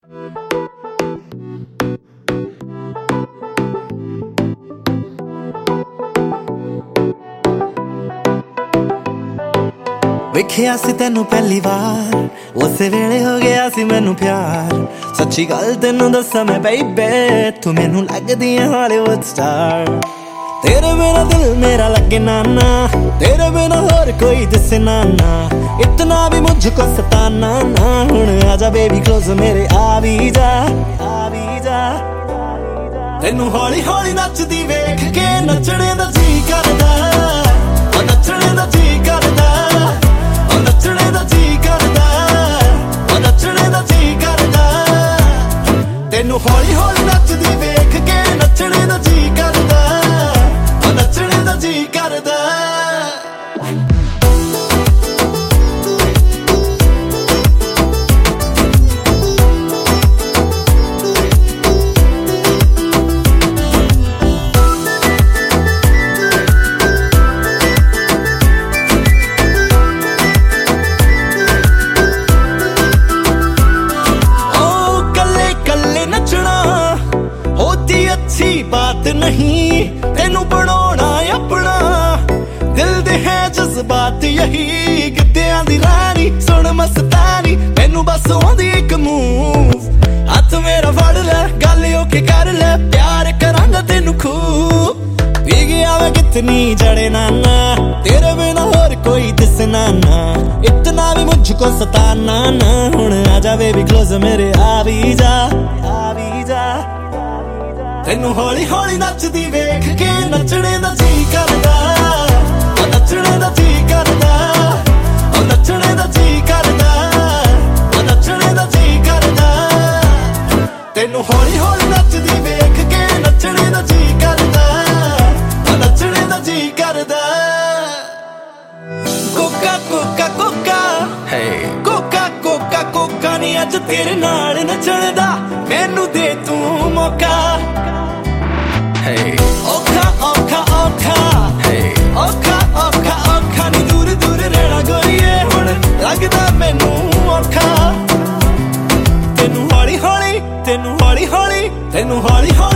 वेखिया सी तेनू पहली बार उस वेले हो गया सी मैनू प्यार। सच्ची गल तेनू दसा मैं बेबे तू मैनू लगदी है हॉलीवुड स्टार। तेरे बिना दिल मेरा लगे नाना, तेरे बिना और कोई दिसे नाना। इतना भी मुझको सताना ना, हुण आजा बेबी क्लोज मेरे आ भी जा, आ भी जा। तेनू हौली हौली नचदी वेख के नचने दा जी करदा, नचने दा जी करदा, नचने दा जी करदा, नचने दा जी करदा। तेनू हौली हौली नचदी वेख के नचने दा जी करदा, नचने दा जी करदा। अच्छी बात नहीं तेनू बनाना अपना, दिल दे है जज्बात यही। गिद्दियां दी रानी सुन मस्तानी, मैनू बस आउंदी इक मूव। हथ मेरा फड़ ले गल ओके कर ले, प्यार करांगा तेनू खूब। पी गया मैं कितनी जड़े नाना, तेरे बिना और कोई दिसना ना। इतना भी मुझको सताना ना, हुण आजा बेबी क्लोज मेरे आ भी जा, आ भी जा। तेनू हौली हौली नचदी वेख के नचने दा जी करदा, नचने दा जी करदा, नचने दा जी करदा, नचने दा जी करदा। तेनू हौली हौली नचदी वेख के नचने दा जी करदा, नचने दा जी करदा। कोका कोका कोका कोका कोका कोका नी अज तेरे नाल नचण दा, मैनू दे तू मौका। औखा औखा औखा औखा औखा औखा नी दूर दूर रहना गोरीए, हुण लगदा मैनू औखा। तेनू हौली हौली, तेनू हौली हौली, तेनू हौली हौली